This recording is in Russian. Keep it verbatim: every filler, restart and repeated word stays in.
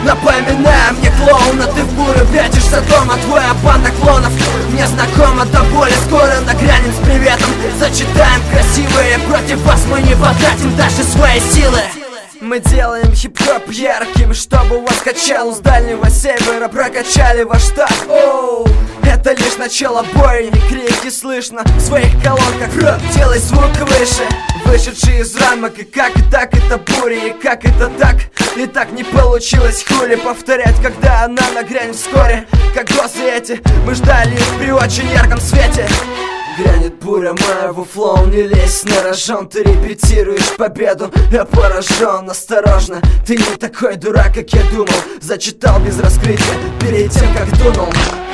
напоминая мне клоуна. Ты в бурю прячешься дома, твоя банда клонов мне знакома до боли. Скоро нагрянем с приветом, зачитаем красивые. Против вас мы не потратим даже свои силы. Мы делаем хип-хоп ярким, чтобы вас качал. С дальнего севера прокачали ваш штат. Оу, это лишь начало боя, не крики слышно в своих колонках. Рэп, делай звук выше, вышедший из рамок. И как и так это буря, и как это так. И так не получилось хули повторять, когда она нагрянет вскоре. Как грозы эти, мы ждали их при очень ярком свете. Грянет буря моего флоу, не лезь на рожон. Ты репетируешь победу, я поражен. Осторожно, ты не такой дурак, как я думал. Зачитал без раскрытия перед тем, как дунул.